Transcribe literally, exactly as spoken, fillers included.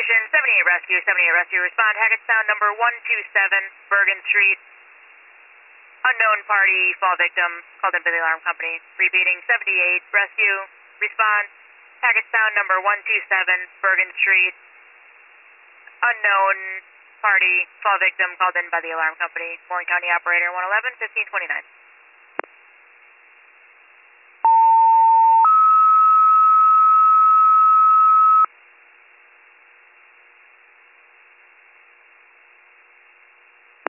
Station, seventy-eight Rescue, seventy-eight Rescue, respond, Hackettstown number one two seven, Bergen Street. Unknown party, fall victim, called in by the alarm company. Repeating, seventy-eight Rescue, respond, Hackettstown number one two seven, Bergen Street. Unknown party, fall victim, called in by the alarm company. Warren County Operator one eleven, fifteen twenty-nine.